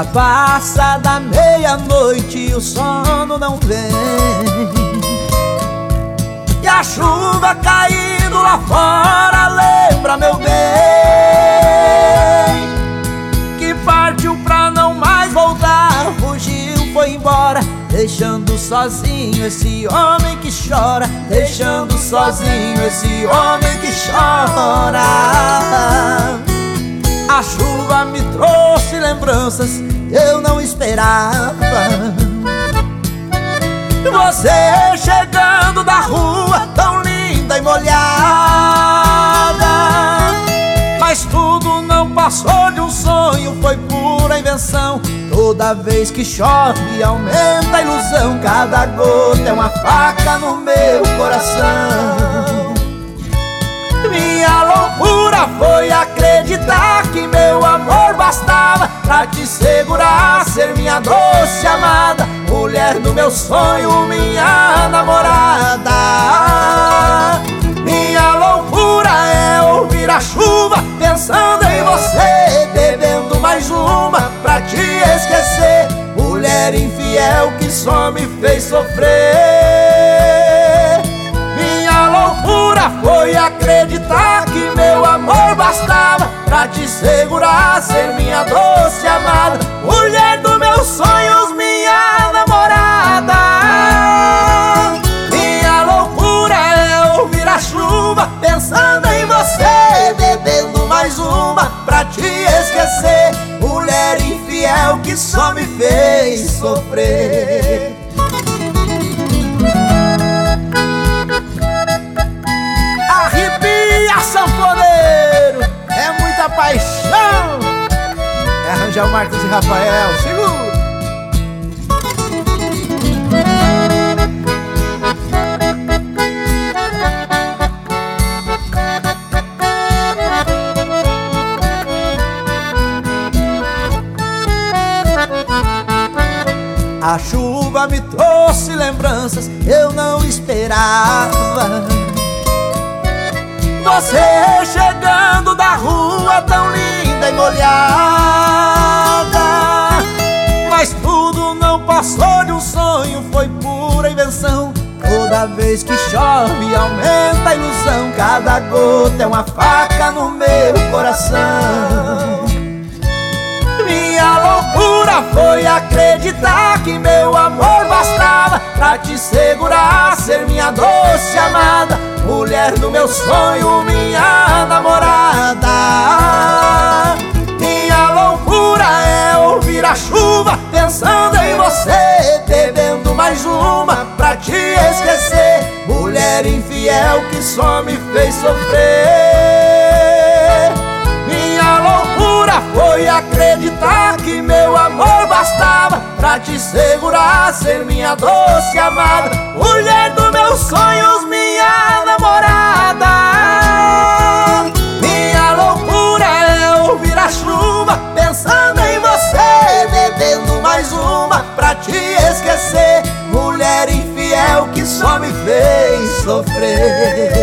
Já passa da meia-noite e o sono não vem, e a chuva caindo lá fora lembra, meu bem, que partiu pra não mais voltar, fugiu, foi embora, deixando sozinho esse homem que chora, deixando sozinho esse homem que chora. A chuva me trouxe lembranças que eu não esperava. Você chegando da rua tão linda e molhada, mas tudo não passou de um sonho, foi pura invenção. Toda vez que chove aumenta a ilusão, cada gota é uma faca no meu coração. Minha loucura foi acreditar que meu amor bastava pra te segurar, ser minha doce amada, mulher do meu sonho, minha namorada. Minha loucura é ouvir a chuva pensando em você, bebendo mais uma pra te esquecer, mulher infiel que só me fez sofrer. Minha loucura foi acreditar que meu amor bastava pra te segurar, ser minha doce amada, mulher dos meus sonhos, minha namorada. Minha loucura é ouvir a chuva pensando em você, bebendo mais uma pra te esquecer, mulher infiel que só me fez sofrer. Arrepia, sanfoneiro, é muita paixão. É arranjar o Marcos e Rafael, segura. A chuva me trouxe lembranças eu não esperava. Você chegando da rua tão linda e molhada, mas tudo não passou de um sonho, foi pura invenção. Toda vez que chove aumenta a ilusão, cada gota é uma faca no meu coração. Minha loucura foi acreditar que meu amor bastava pra te segurar, ser minha doce amada, mulher do meu sonho, minha namorada. Minha loucura é ouvir a chuva pensando em você, bebendo mais uma pra te esquecer, mulher infiel que só me fez sofrer. Minha loucura foi acreditar que meu amor bastava pra te segurar, ser minha doce amada, mulher dos meus sonhos, minha namorada. Minha loucura é ouvir a chuva pensando em você, bebendo mais uma pra te esquecer, mulher infiel que só me fez sofrer.